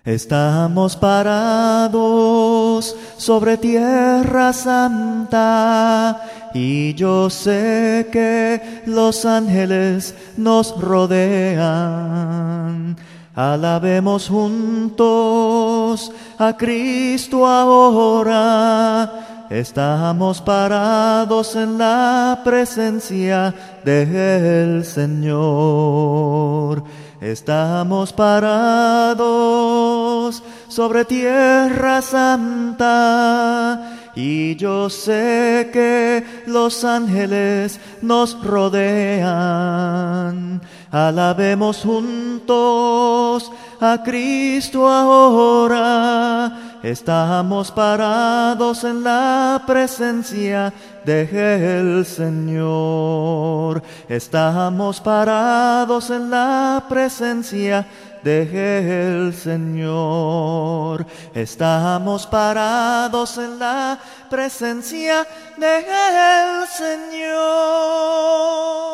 Estamos parados sobre tierra santa y yo sé que los ángeles nos rodean. Alabemos juntos a Cristo ahora. Estamos parados en la presencia del Señor. Estamos parados sobre tierra santa y yo sé que los ángeles nos rodean. Alabemos juntos a Cristo ahora. Estamos parados en la presencia del Señor. Estamos parados en la presencia del Señor. Estamos parados en la presencia del Señor.